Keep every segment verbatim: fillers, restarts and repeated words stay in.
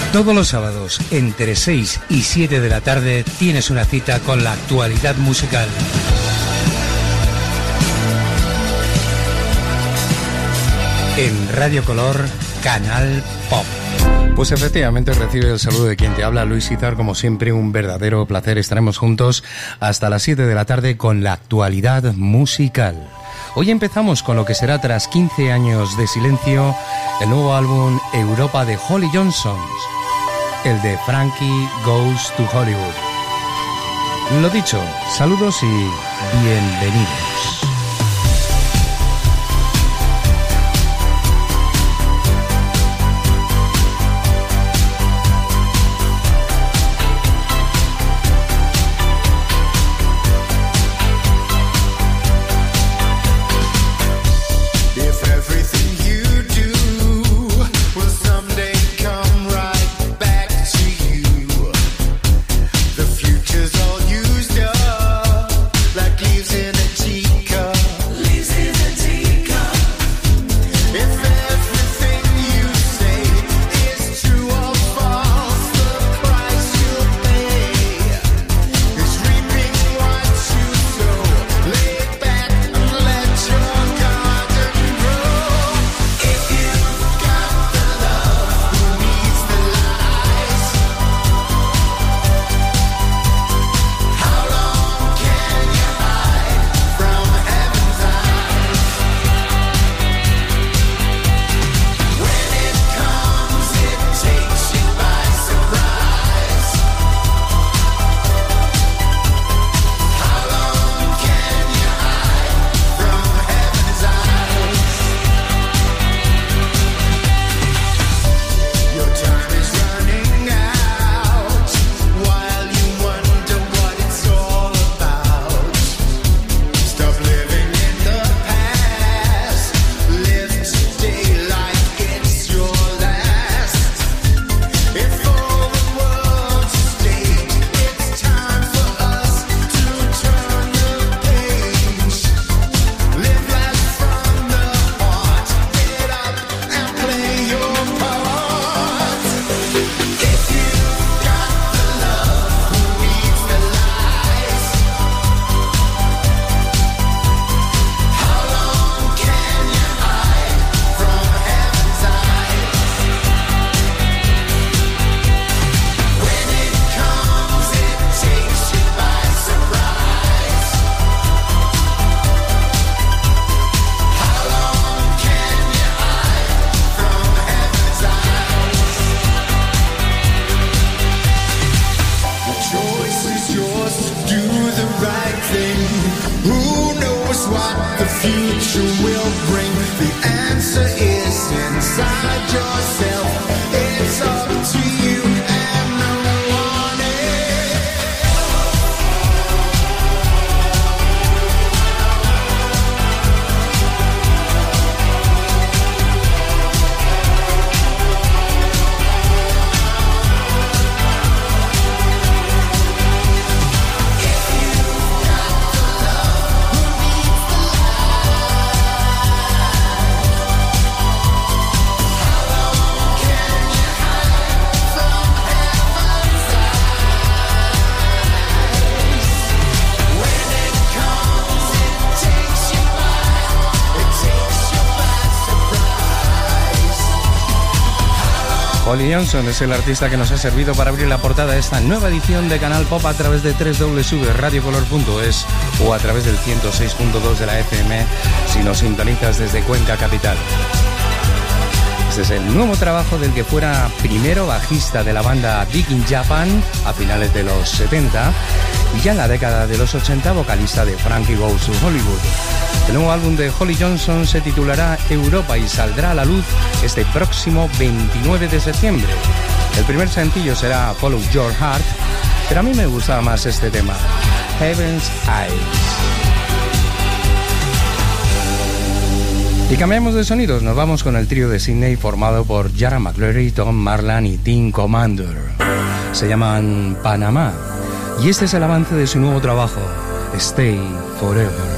Todos los sábados, entre seis y siete de la tarde, tienes una cita con la actualidad musical. En Radio Color, Canal Pop. Pues efectivamente recibe el saludo de quien te habla, Luis Izar. Como siempre, un verdadero placer. Estaremos juntos hasta las siete de la tarde con la actualidad musical. Hoy empezamos con lo que será, tras quince años de silencio, el nuevo álbum Europa de Holly Johnson, el de Frankie Goes to Hollywood. Lo dicho, saludos y bienvenidos. Holly Johnson es el artista que nos ha servido para abrir la portada de esta nueva edición de Canal Pop a través de doble u doble u doble u punto radio color punto es o a través del ciento seis punto dos de la F M si nos sintonizas desde Cuenca Capital. Este es el nuevo trabajo del que fuera primero bajista de la banda Big in Japan a finales de los setenta y ya en la década de los ochenta vocalista de Frankie Goes to Hollywood. El nuevo álbum de Holly Johnson se titulará Europa y saldrá a la luz este próximo veintinueve de septiembre. El primer sencillo será Follow Your Heart, pero a mí me gustaba más este tema, Heaven's Eyes. Y cambiamos de sonidos, nos vamos con el trío de Sydney formado por Jarrah McCreary, Tom Marlan y Tim Commander. Se llaman Panamá y este es el avance de su nuevo trabajo, Stay Forever.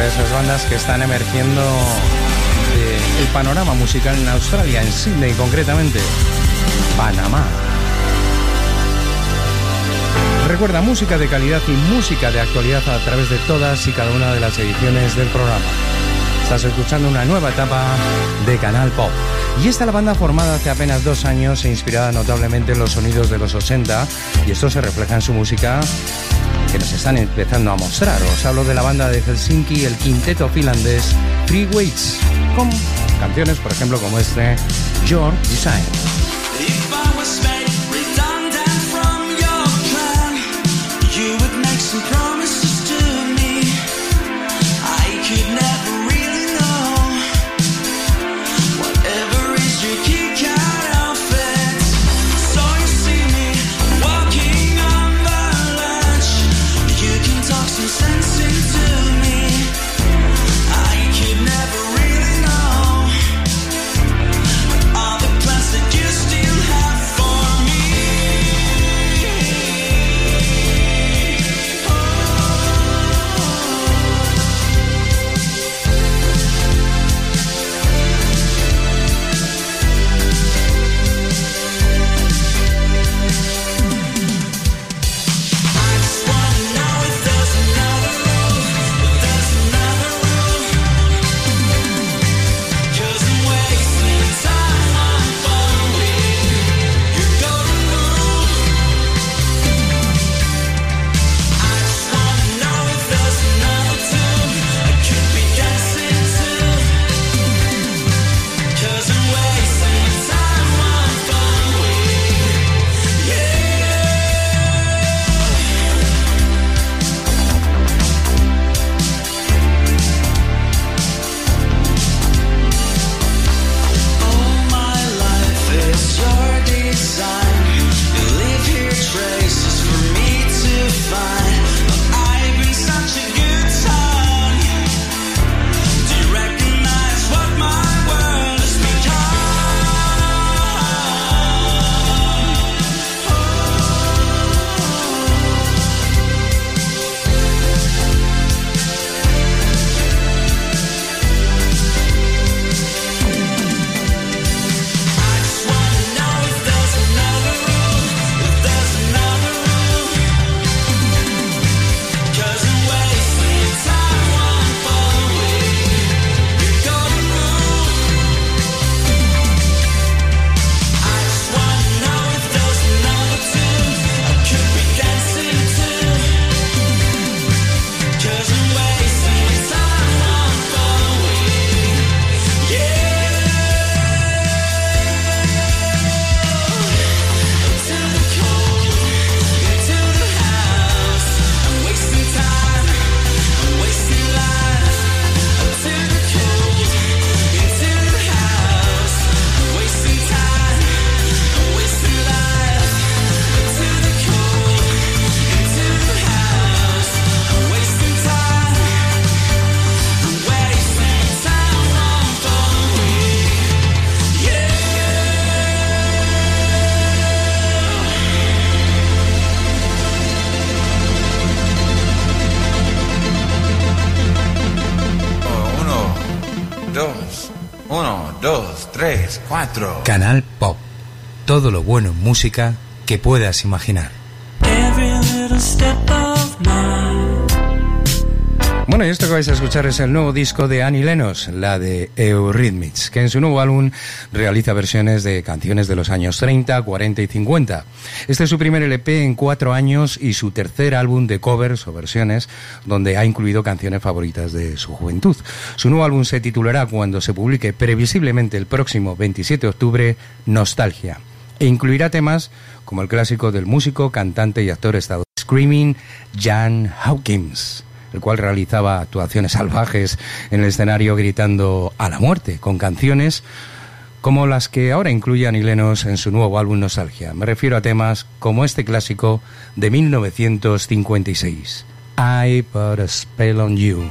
otra de esas bandas que están emergiendo del panorama musical en Australia, en Sydney concretamente, Panamá. Recuerda, música de calidad y música de actualidad a través de todas y cada una de las ediciones del programa. Estás escuchando una nueva etapa de Canal Pop. Y esta es la banda formada hace apenas dos años e inspirada notablemente en los sonidos de los ochenta, y esto se refleja en su música que nos están empezando a mostrar. Os hablo de la banda de Helsinki, el quinteto finlandés Three Weights, con canciones, por ejemplo, como este Your Design. Canal Pop. Todo lo bueno en música que puedas imaginar. Bueno, y esto que vais a escuchar es el nuevo disco de Annie Lennox, la de Eurythmics, que en su nuevo álbum realiza versiones de canciones de los años treinta, cuarenta y cincuenta. Este es su primer L P en cuatro años y su tercer álbum de covers o versiones, donde ha incluido canciones favoritas de su juventud. Su nuevo álbum se titulará, cuando se publique previsiblemente el próximo veintisiete de octubre, Nostalgia, e incluirá temas como el clásico del músico, cantante y actor estadounidense Screaming Jan Hawkins, el cual realizaba actuaciones salvajes en el escenario gritando a la muerte, con canciones como las que ahora incluye Annie Lennox en su nuevo álbum Nostalgia. Me refiero a temas como este clásico de mil novecientos cincuenta y seis, I Put a Spell on You.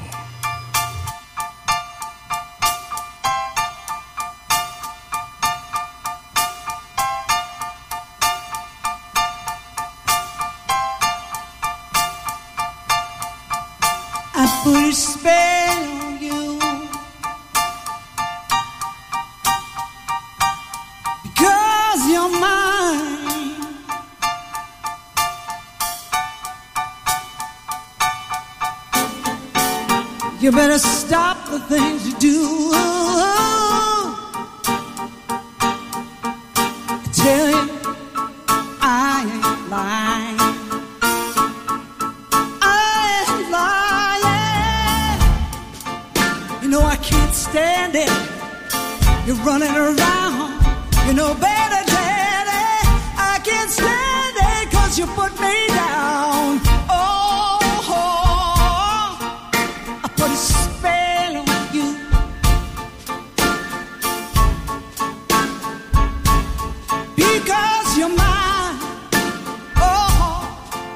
I put a spell You better stop the things you do. I tell you, I ain't lying. I ain't lying. You know I can't stand it. You're running around. You know better, Daddy. I can't stand it 'cause you put me down. Oh, oh, I put a spell on you. Because you're mine. Oh,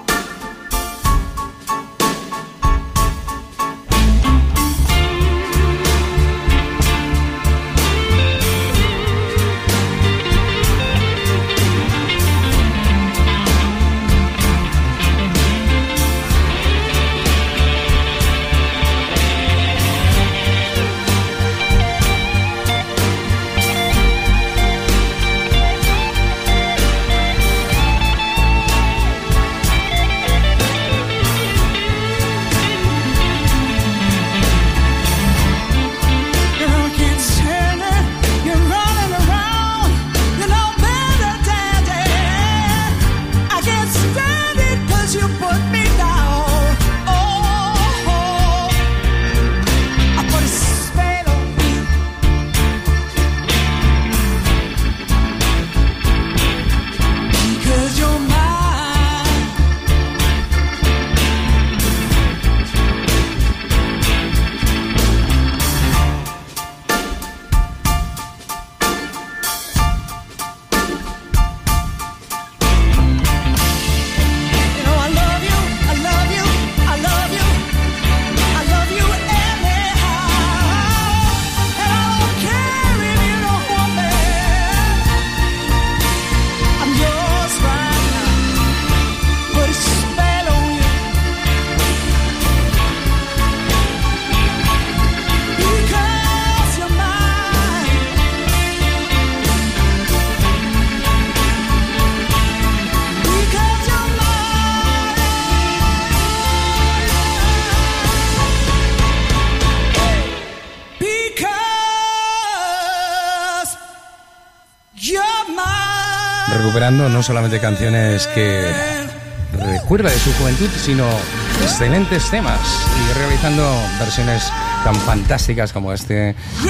recuperando no solamente canciones que recuerda de su juventud, sino excelentes temas y realizando versiones tan fantásticas como este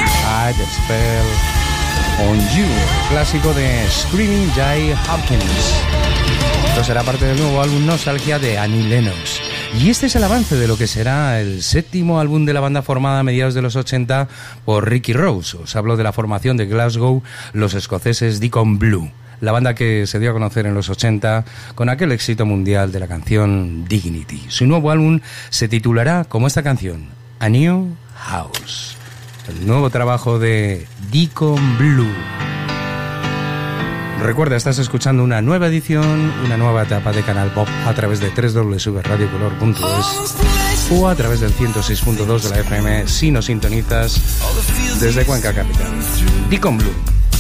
I Spell on You, clásico de Screaming Jay Hopkins. Esto será parte del nuevo álbum Nostalgia de Annie Lennox. Y este es el avance de lo que será el séptimo álbum de la banda formada a mediados de los ochenta por Ricky Rose. Os hablo de la formación de Glasgow, los escoceses Deacon Blue. La banda que se dio a conocer en los ochenta con aquel éxito mundial de la canción Dignity. Su nuevo álbum se titulará como esta canción, A New House. El nuevo trabajo de Deacon Blue. Recuerda, estás escuchando una nueva edición, una nueva etapa de Canal Pop a través de doble u doble u doble u punto radio color punto es o a través del ciento seis punto dos de la F M si nos sintonizas desde Cuenca Capital. Deacon Blue.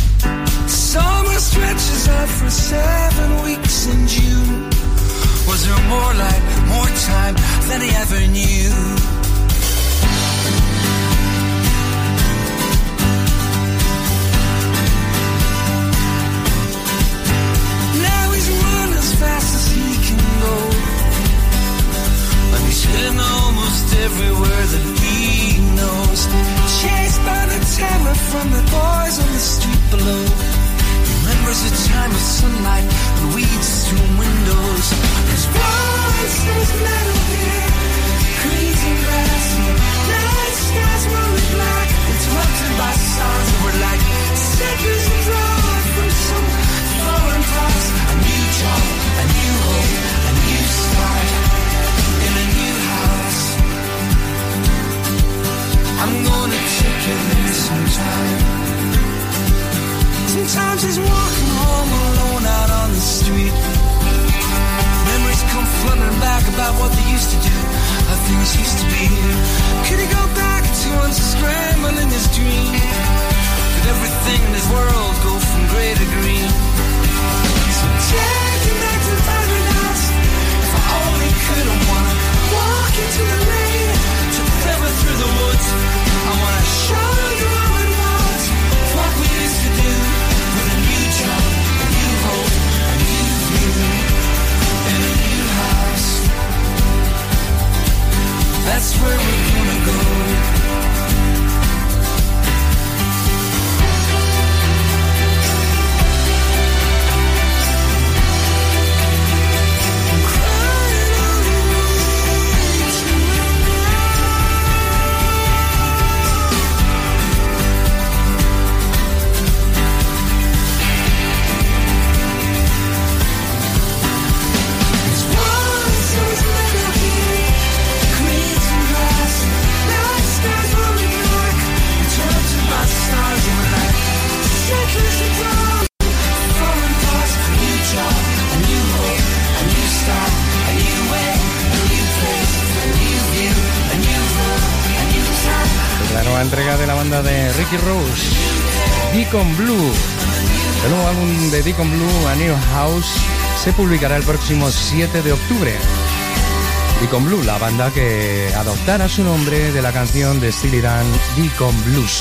Summer stretches out for seven weeks in June. Was there more light, more time than he ever knew? Now he's run as fast as he can go, and he's hitting almost everywhere that he knows. Chased by the terror from the boys on the street below. Remembers a time of sunlight and weeds through windows. His voice is metal here, creeds and grass. Night skies rolling black, interrupted by sounds that were like seconds drawn from some foreign past. A new job, a new home, a new start in a new house. I'm gonna take you there sometime. Sometimes he's walking home alone out on the street. Memories come flooding back about what they used to do, how things used to be. Could he go back to unscrambling in his dream? Could everything in his world go from grey to green? So take him back to paradise. If I only could, I wanna walk into the rain, to forever through the entrega de la banda de Ricky Rose, Deacon Blue. El nuevo álbum de Deacon Blue, A New House, se publicará el próximo siete de octubre. Deacon Blue, la banda que adoptará su nombre de la canción de Steely Dan, Deacon Blues.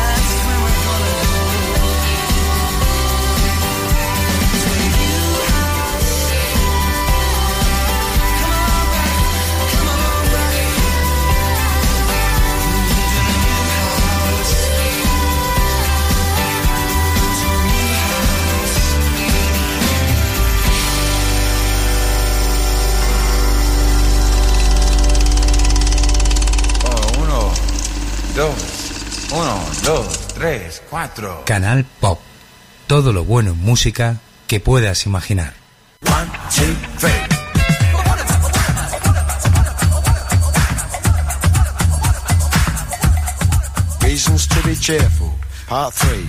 Dos, uno, dos, tres, cuatro. Canal Pop. Todo lo bueno en música que puedas imaginar. One, two, three. Reasons to be cheerful. Part three.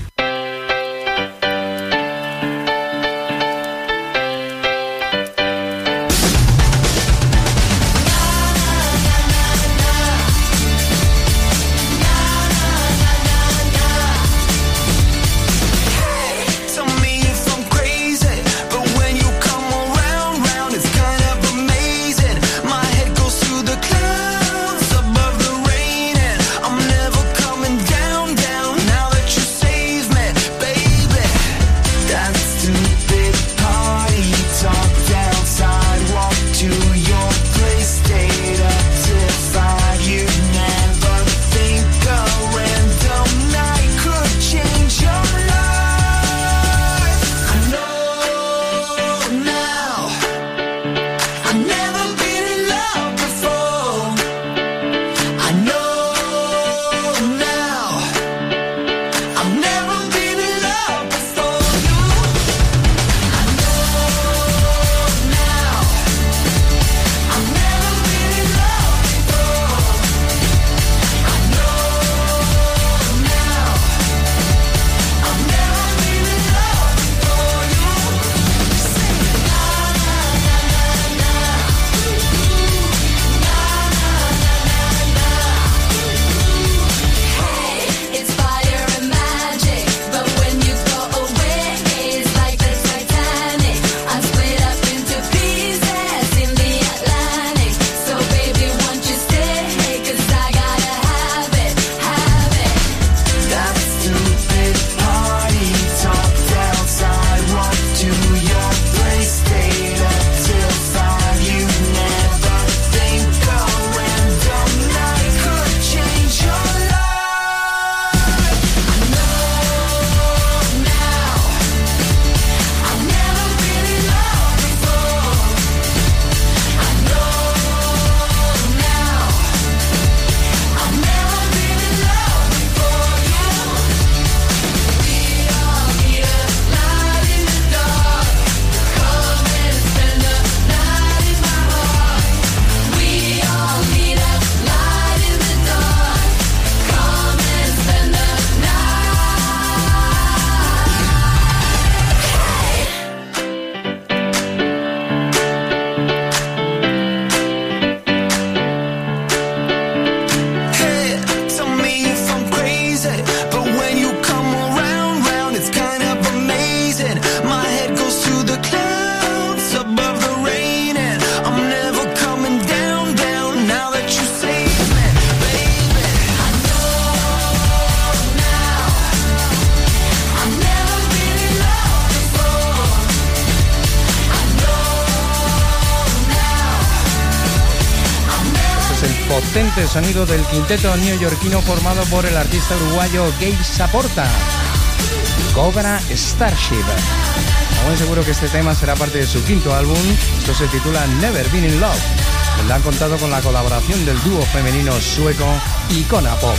potente sonido del quinteto neoyorquino formado por el artista uruguayo Gabe Saporta, Cobra Starship. Aún seguro que este tema será parte de su quinto álbum. Esto se titula Never Been in Love, donde han contado con la colaboración del dúo femenino sueco Icona Pop.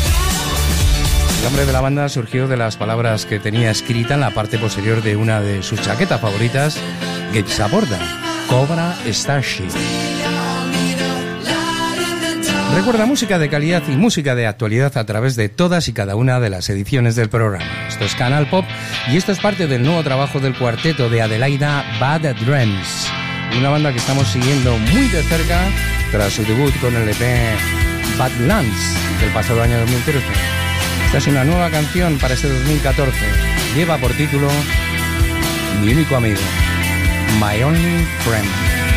El nombre de la banda surgió de las palabras que tenía escrita en la parte posterior de una de sus chaquetas favoritas, Gabe Saporta, Cobra Starship. Recuerda música de calidad y música de actualidad a través de todas y cada una de las ediciones del programa. Esto es Canal Pop y esto es parte del nuevo trabajo del cuarteto de Adelaida, Bad Dreams, una banda que estamos siguiendo muy de cerca tras su debut con el E P Badlands del pasado año dos mil trece. Esta es una nueva canción para este dos mil catorce. Lleva por título Mi único amigo, My Only Friend.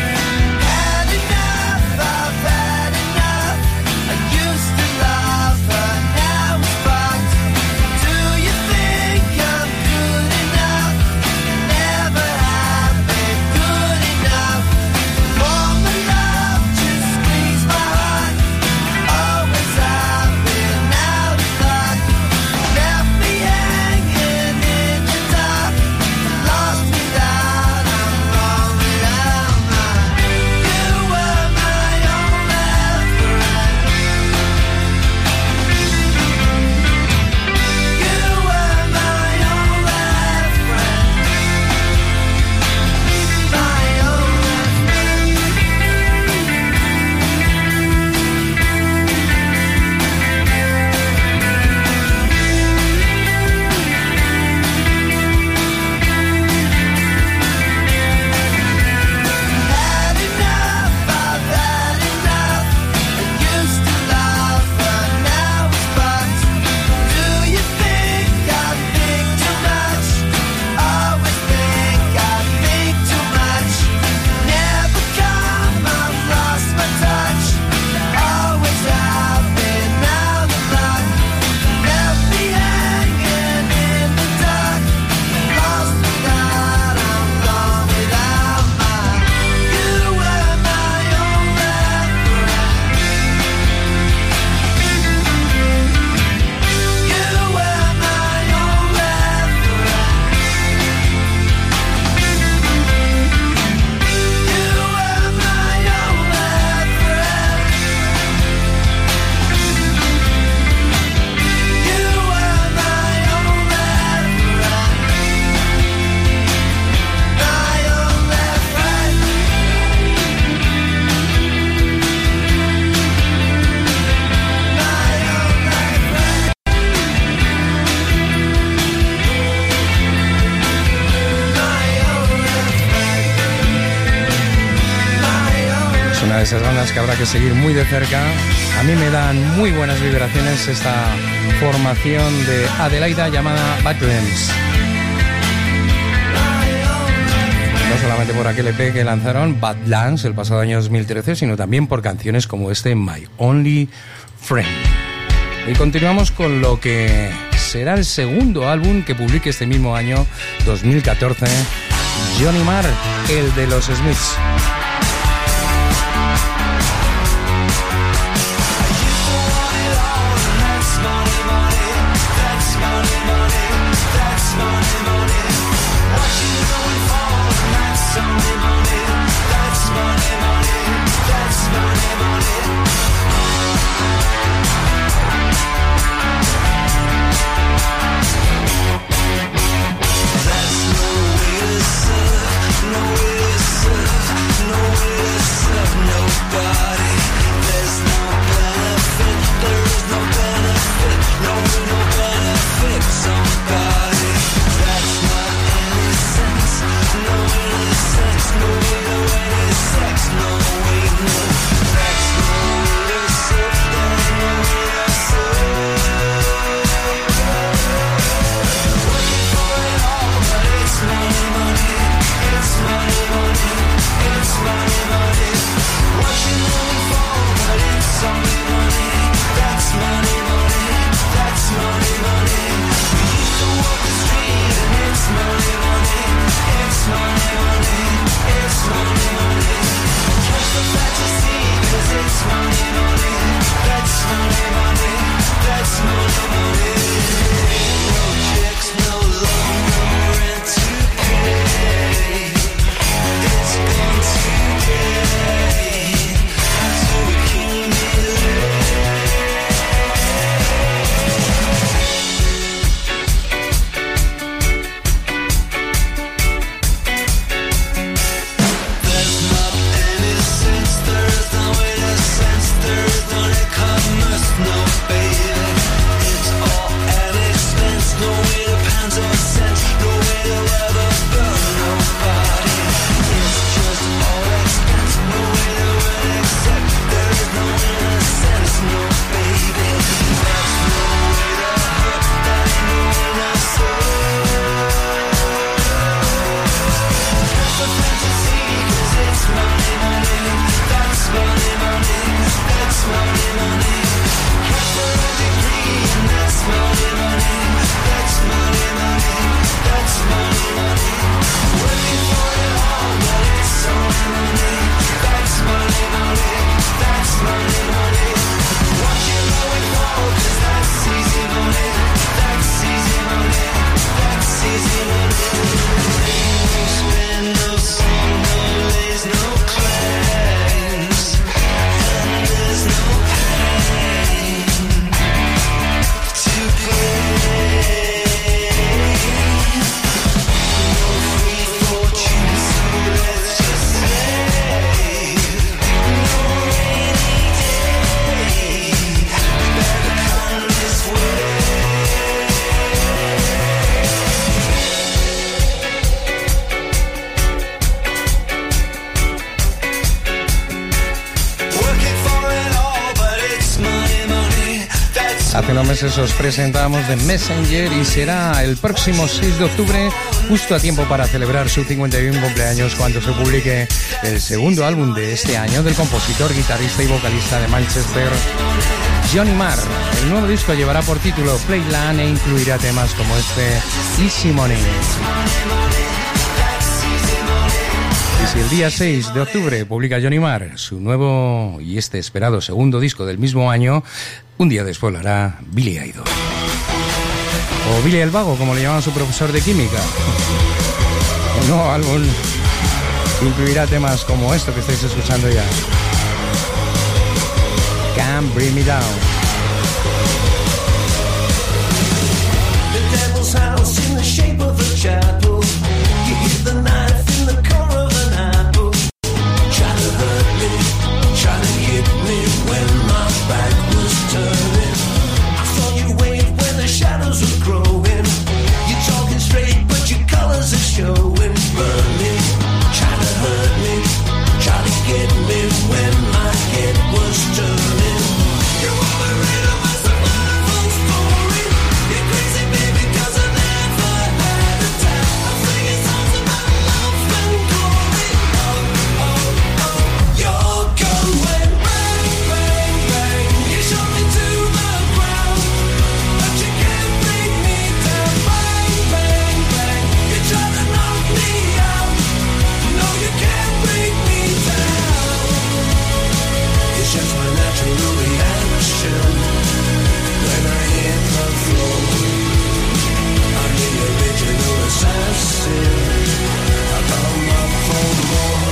Esas bandas que habrá que seguir muy de cerca. A mí me dan muy buenas vibraciones esta formación de Adelaida llamada Badlands. No solamente por aquel E P que lanzaron Badlands el pasado año dos mil trece, sino también por canciones como este My Only Friend. Y continuamos con lo que será el segundo álbum que publique este mismo año dos mil catorce, Johnny Marr, el de los Smiths. No way to serve, no Hace unos meses os presentamos The Messenger y será el próximo seis de octubre, justo a tiempo para celebrar su cincuenta y uno cumpleaños, cuando se publique el segundo álbum de este año del compositor, guitarrista y vocalista de Manchester, Johnny Marr. El nuevo disco llevará por título Playland e incluirá temas como este Easy Money. Y si el día seis de octubre publica Johnny Marr su nuevo y este esperado segundo disco del mismo año, un día después lo hará Billy Idol. O Billy el Vago, como le llama su profesor de química. El nuevo álbum incluirá temas como esto que estáis escuchando ya. Can't Bring Me Down. The devil's house in the shape of a chapel. You hit the knife in the core of an apple. Try to hurt me, try to hit me when my back was turning. I saw you wave when the shadows were growing. You're talking straight, but your colors are showing. Burning, try to hurt me, try to get me when my head was turning. You wanna read a my survival story? You're crazy, baby, 'cause I never had a time. I'm singing songs about love and glory. Oh, oh, oh, your gun went bang, bang, bang. You shot me to the ground, but you can't bring me down. Bang, bang, bang. You try to knock me out. No, you can't bring me down. It's just my natural reaction when I hit the floor. I'm the original assassin. I come up for more.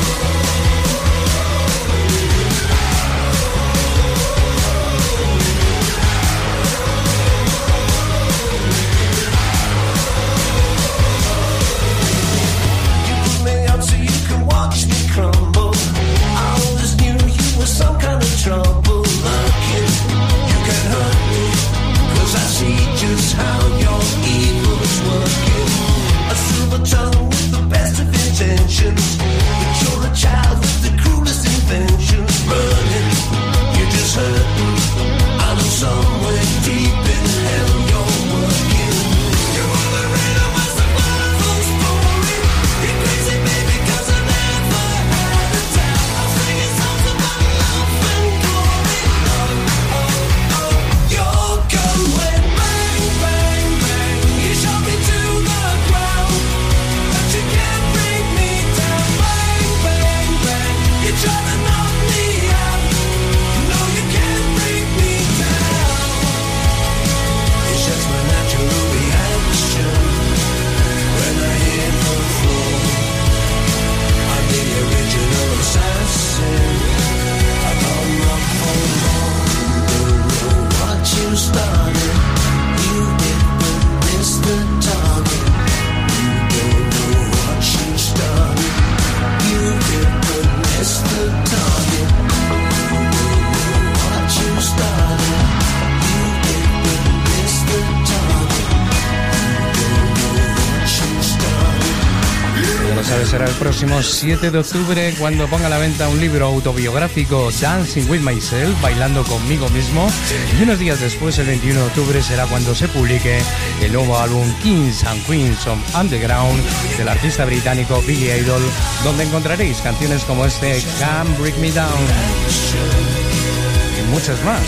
You put me up so you can watch me crumble. I always knew you were some kind of trouble. Looking, you can hurt me, 'cause I see just how your evil is working. A silver tongue with the best of intentions, but you're a child with the cruelest inventions. Burning, you're just hurting. I know somewhere deep in hell you're working. You wanna read a my survival story? You're crazy, baby, 'cause I never had a time. I'm singing songs about love and glory. Oh, oh, oh, your gun went bang, bang, bang. You shot me to the ground, but you can't bring me down. Bang, bang, bang. You try to knock me out. No, you can't bring me down. It's just my natural reaction when I hit the floor. I'm the original assassin. I come up for more. You don't know what you started. You didn't miss the target. You don't know what you started. You didn't miss the target. You don't know what you started. You didn't miss the target. You don't know what you started. Ya lo sabes, será el próximo siete de octubre cuando ponga a la venta un libro autobiográfico, Dancing with Myself, bailando conmigo mismo. Y unos días después, el veintiuno de octubre, será cuando se publique el nuevo álbum Kings and Queens of Underground del artista británico Billy Idol, donde encontraréis canciones como este Can't Break Me Down. y muchas más.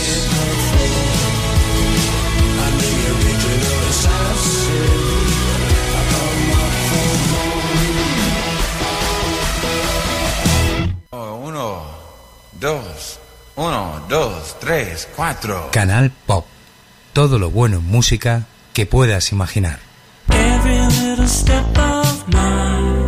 Uno, dos, uno, dos, tres, cuatro. Canal Pop. Todo lo bueno en música que puedas imaginar. Every little step of mine.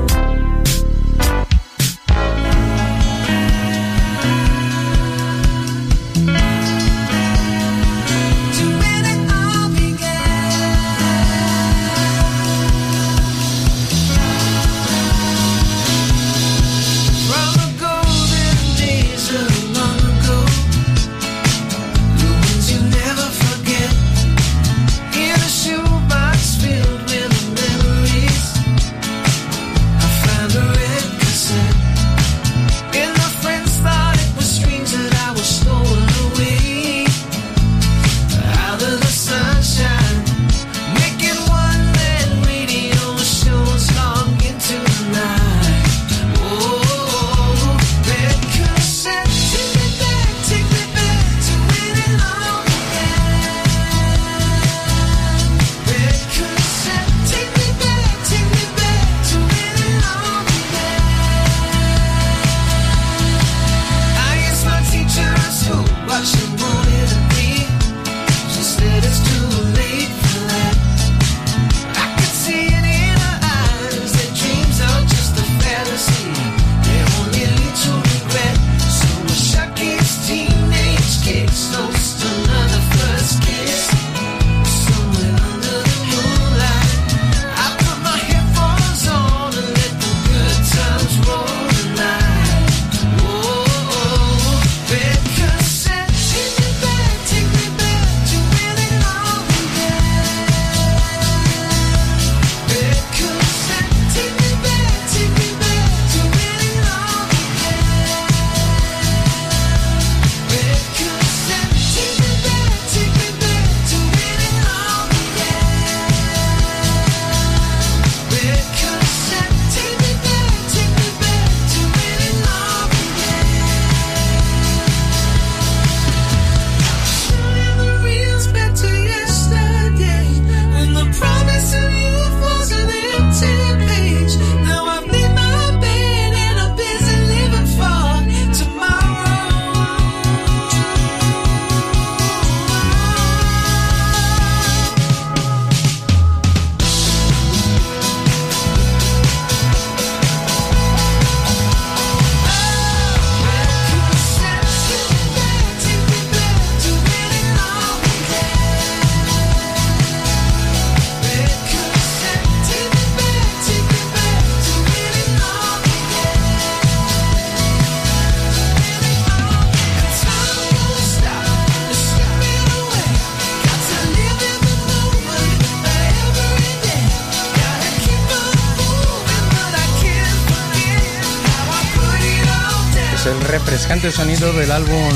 Refrescante sonido del álbum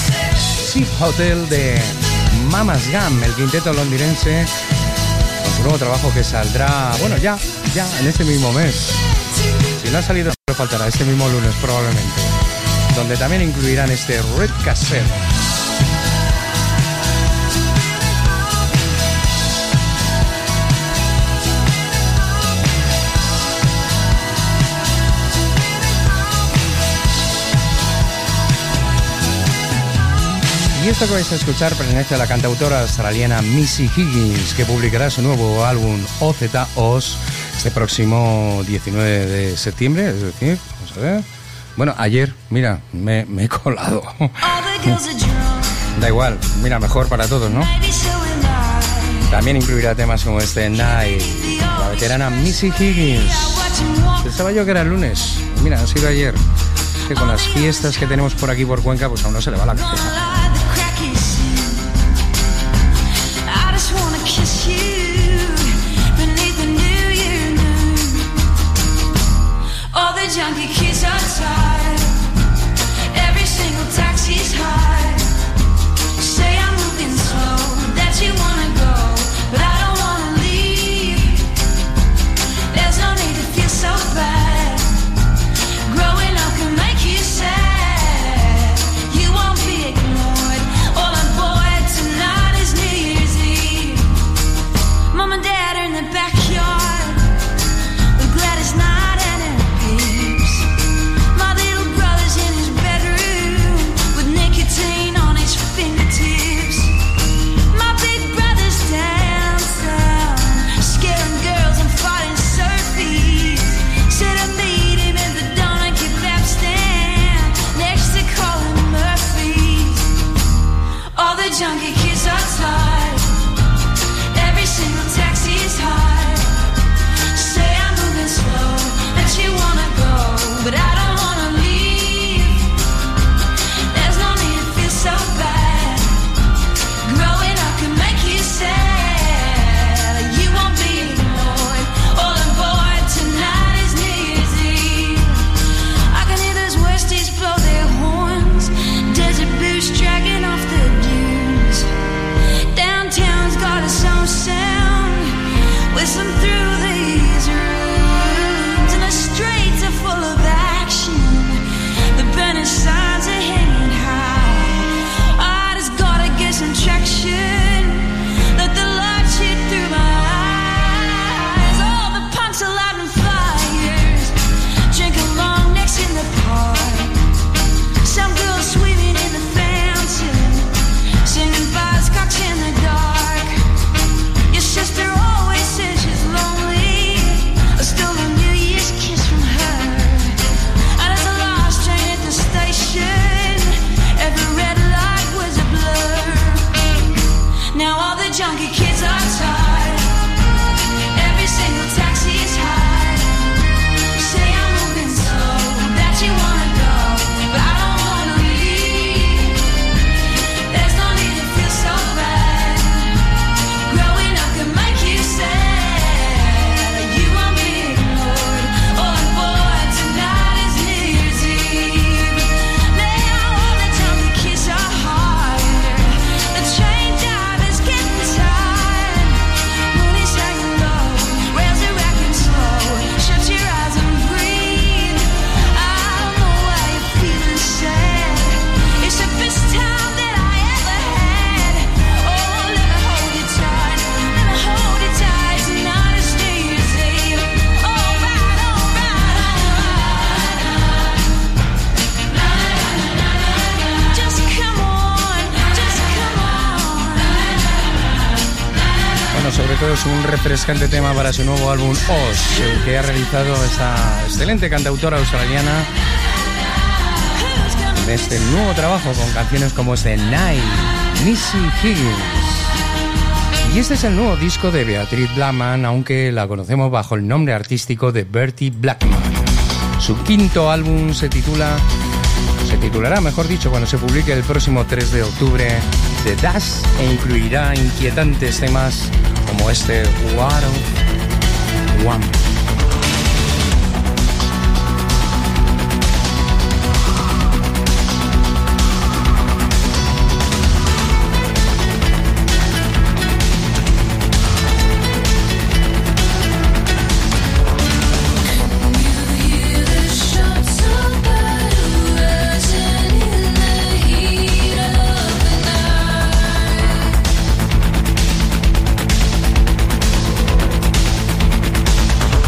Ship Hotel de Mama's Gam, el quinteto londinense, con su nuevo trabajo que saldrá, bueno, ya, ya en este mismo mes. Si no ha salido, no le faltará este mismo lunes probablemente, donde también incluirán este Red Cassette. Y esto que vais a escuchar pertenece a la cantautora australiana Missy Higgins, que publicará su nuevo álbum O Z Os este próximo diecinueve de septiembre, es decir, vamos a ver. Bueno, ayer, mira, me, me he colado. Da igual, mira, mejor para todos, ¿no? También incluirá temas como este Night, la veterana Missy Higgins. Pensaba yo que era el lunes, mira, ha sido ayer. Es que con las fiestas que tenemos por aquí por Cuenca, pues aún no se le va la cabeza. Kiss you beneath the new year moon. All the junkie kids are tired. Every single taxi's high. Say I'm moving slow, that you wanna go, but I don't wanna leave. There's no need to feel so bad. Growing up can make you sad. You won't be ignored. junkie kids are tired. Every single taxi's high. Say I'm moving slow, that you wanna go, but I don't wanna leave. There's no need to feel so bad. Growing up can make you sad. You won't be ignored. All on board tonight is New Year's Eve. I can hear those Westies blow their horns. Desert boots dragging off the dunes. Downtown's got its own sound. Listen through these rooms, and the streets are full of action. The burning signs are hanging high. I just gotta get some traction. Let the light shoot through my eyes. All the punks are lighting fires. Drinking long necks in the park. Some girls swimming in the fountain, singing buzzcocks in the dark. Your sister always says she's lonely. I stole a New Year's kiss from her. And as I lost train at the station, every red light was a blur. Now all the junkie kids are tired. Every single taxi's high. Say I'm moving slow, that you wanna go, but I don't wanna leave. There's no need to feel so bad. Growing up can make you sad. You won't be ignored. All on board tonight is New Year's Eve. Now all the junkie kids are hired. The train driver's getting tired. Moon is hanging low, rails are racking slow. Shut your eyes and breathe. I don't know why you're feeling sad. It's the best time that I ever had. Oh, let me hold you tight. Let me hold you tight. Tonight is New Year's Eve. Alright, alright. Just come on, just come on. Bueno, sobre todo es un refrescante tema para su nuevo álbum Oz, el que ha realizado esta excelente cantautora australiana en este nuevo trabajo con canciones como este Night, Missy Higgins. Y este es el nuevo disco de Beatriz Blackman, aunque la conocemos bajo el nombre artístico de Bertie Blackman. Su quinto álbum se titula, se titulará, mejor dicho, cuando se publique el próximo tres de octubre, The Dust, e incluirá inquietantes temas como este What of One. Tonight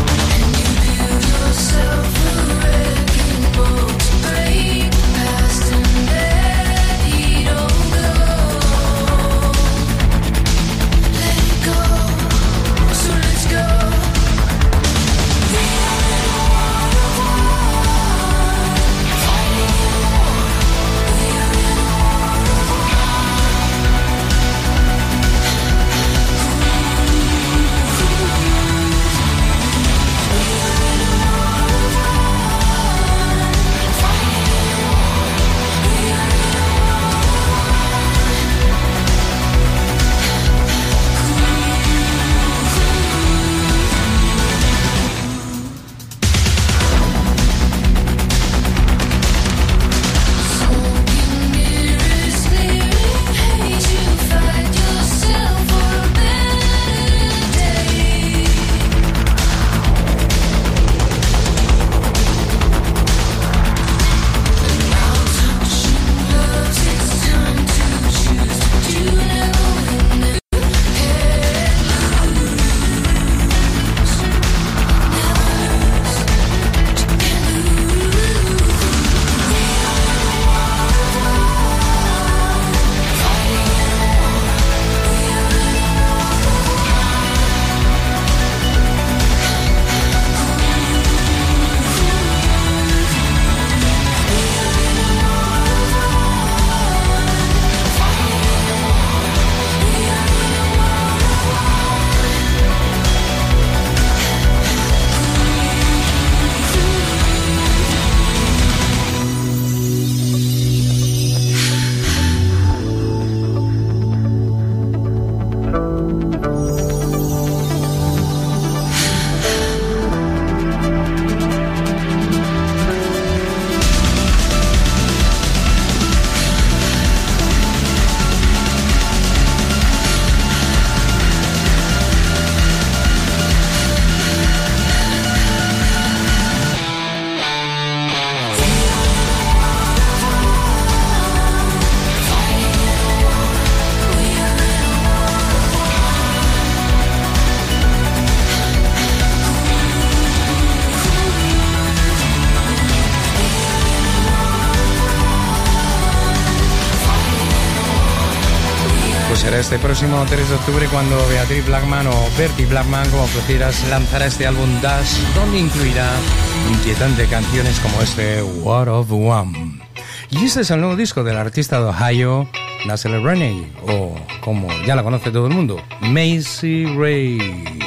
será este próximo tres de octubre cuando Beatriz Blackman o Bertie Blackman, como prefieras, lanzará este álbum Dash, donde incluirá inquietantes canciones como este War of One. Y este es el nuevo disco del artista de Ohio, Nacelle Renee, o como ya la conoce todo el mundo, Macy Gray.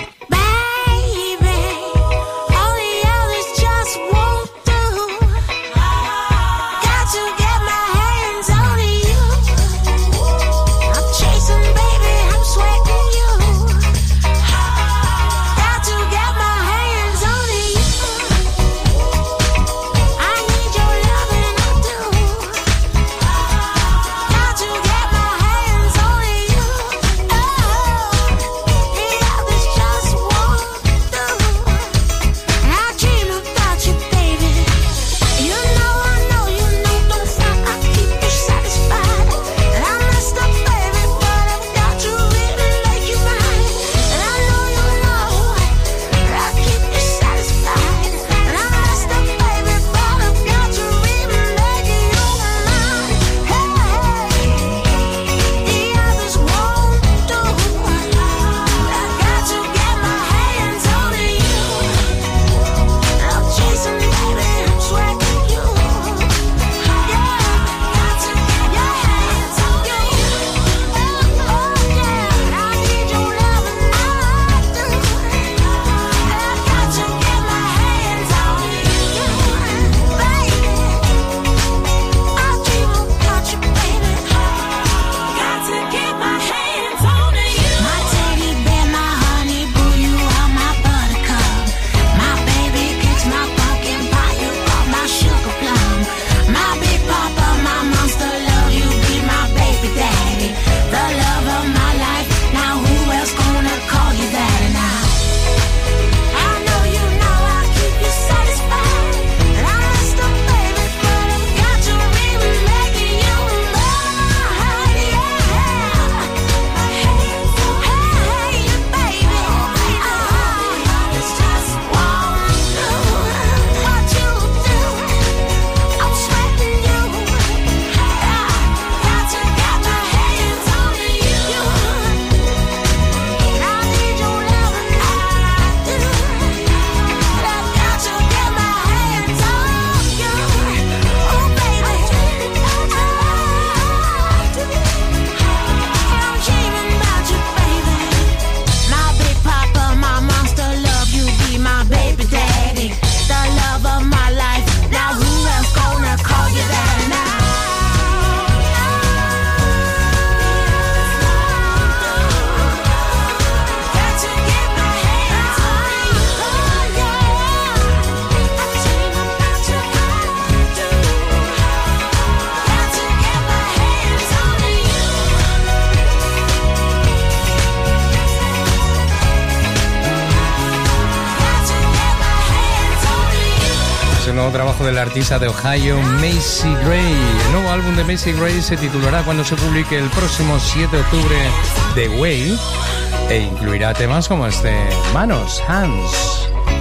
Trabajo del artista de Ohio, Macy Gray. El nuevo álbum de Macy Gray se titulará cuando se publique el próximo siete de octubre, The Way, e incluirá temas como este, Manos, Hands.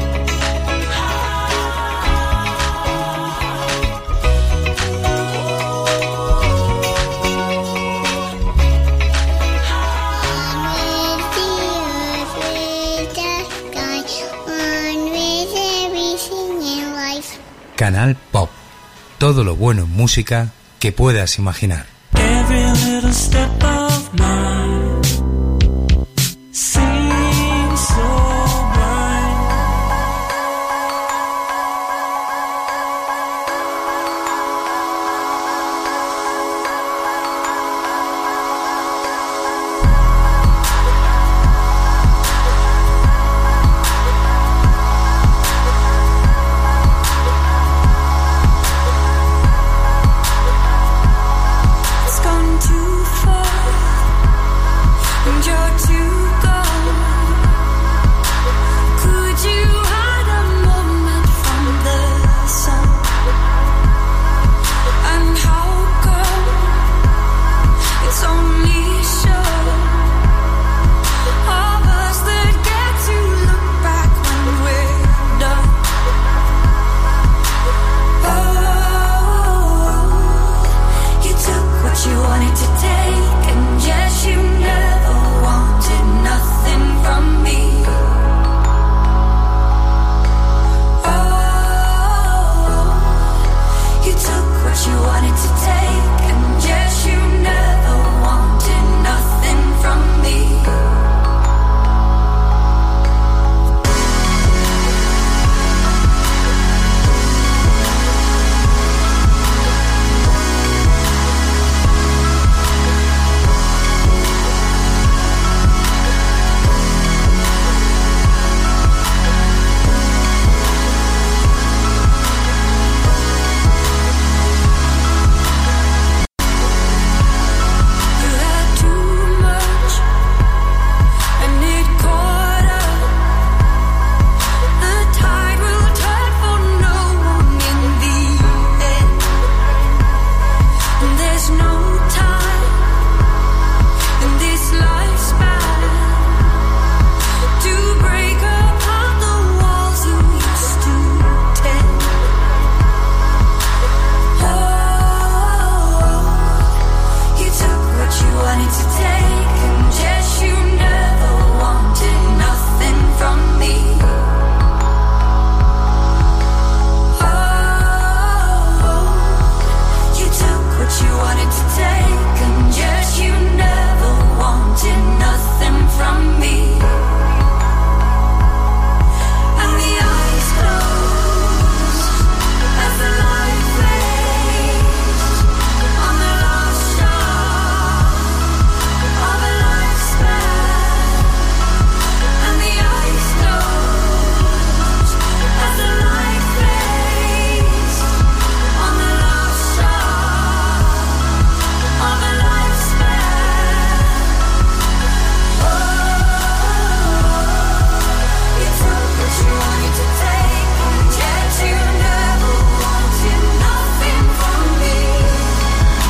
Canal Pop. Todo lo bueno en música que puedas imaginar. Every little step of mine seems so bright. It's gone too far.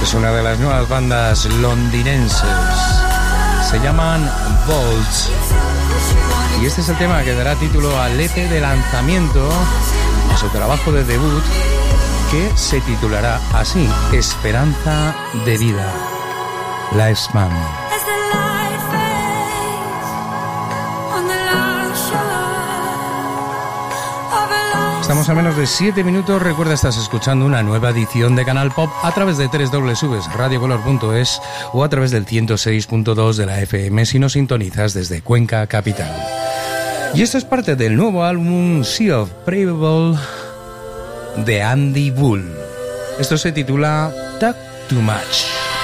Es una de las nuevas bandas londinenses. Se llaman Volts. Y este es el tema que dará título al E P de lanzamiento, a su trabajo de debut, que se titulará así: Esperanza de Vida. Lifespan. Estamos a menos de siete minutos. Recuerda, estás escuchando una nueva edición de Canal Pop a través de doble u doble u doble u punto radio color punto es o a través del ciento seis punto dos de la F M si nos sintonizas desde Cuenca Capital. Y esto es parte del nuevo álbum Sea of Prayable de Andy Bull. Esto se titula Talk Too Much.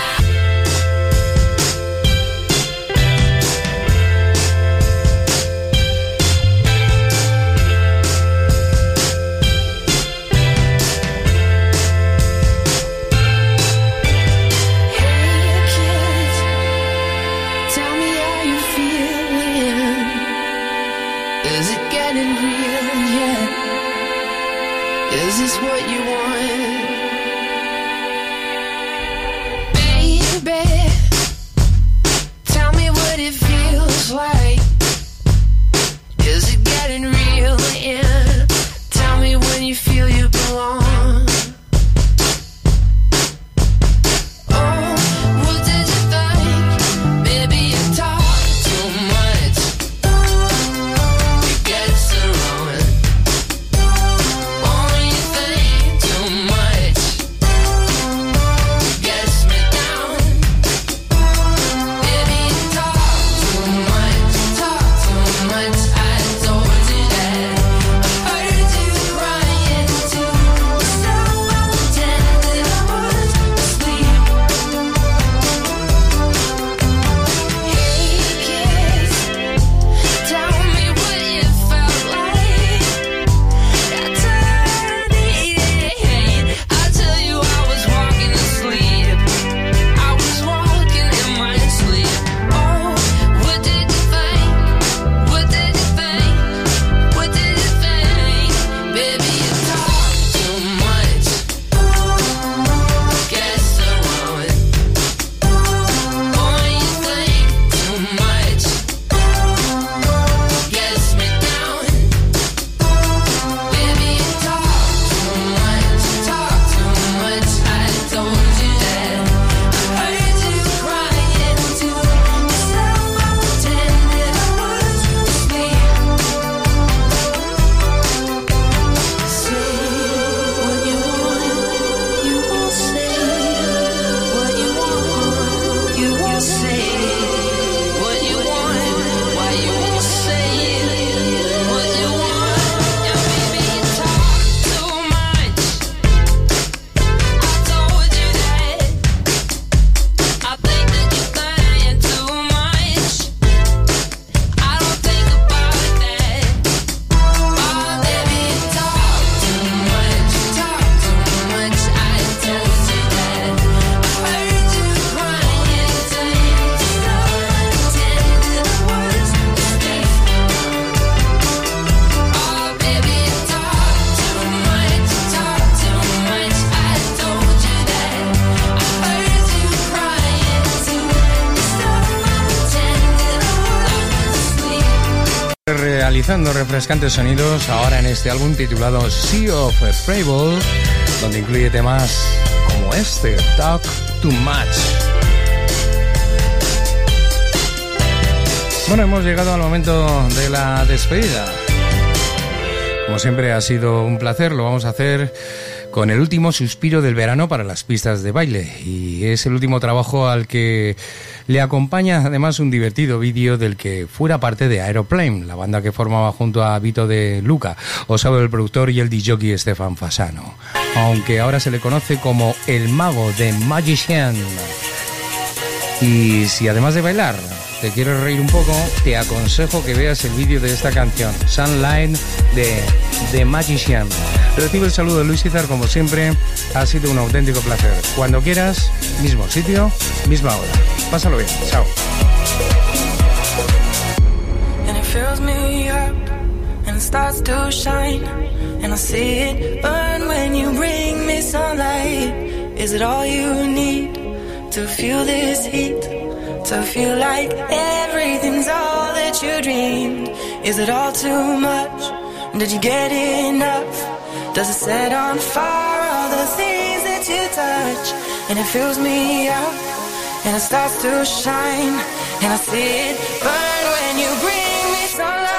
Realizando refrescantes sonidos ahora en este álbum titulado Sea of Prayable, donde incluye temas como este, Talk Too Much. Bueno, hemos llegado al momento de la despedida. Como siempre ha sido un placer, lo vamos a hacer con el último suspiro del verano para las pistas de baile, y es el último trabajo al que le acompaña además un divertido vídeo del que fuera parte de Aeroplane, la banda que formaba junto a Vito de Luca, Osado el productor y el disjockey Stefan Fasano, aunque ahora se le conoce como el mago de Magician. Y si además de bailar te quieres reír un poco, te aconsejo que veas el vídeo de esta canción, Sunlight de The Magician. Recibe el saludo de Luis Izar, como siempre, ha sido un auténtico placer. Cuando quieras, mismo sitio, misma hora. Pásalo bien, chao. And it fills me up and it starts to shine, and I see it burn when you bring me sunlight. Is it all you need to feel this heat? To feel like everything's all that you dreamed? Is it all too much? Did you get enough? Does it set on fire all the things that you touch? And it fills me up, and it starts to shine, and I see it burn when you bring me sunlight.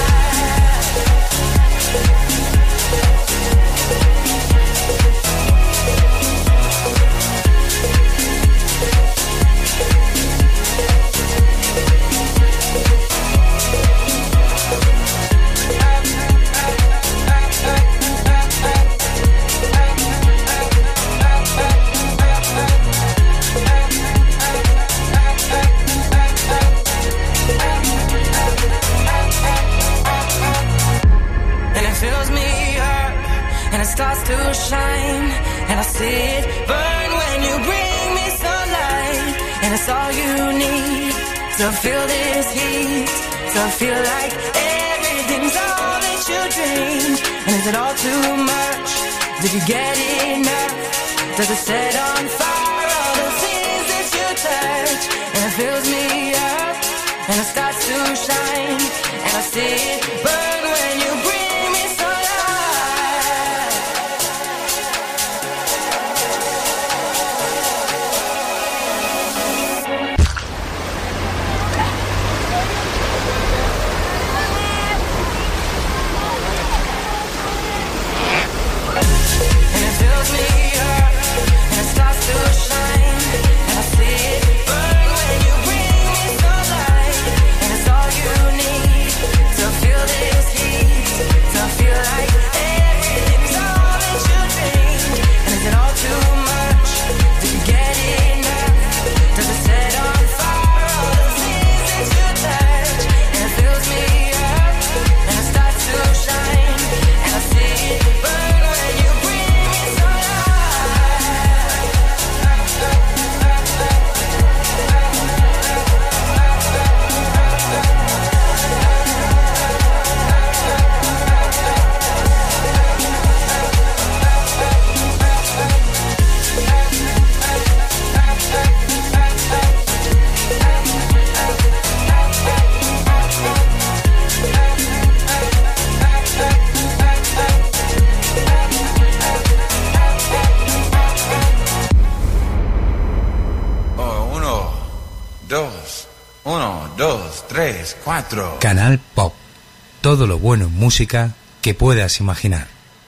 Starts to shine, and I see it burn when you bring me sunlight. And it's all you need to feel this heat, to feel like everything's all that you dreamed. And is it all too much? Did you get enough? Does it set on fire all the things that you touch? And it fills me up, and it starts to shine, and I see it burn when you bring me sunlight. Canal Pop. Todo lo bueno en música que puedas imaginar.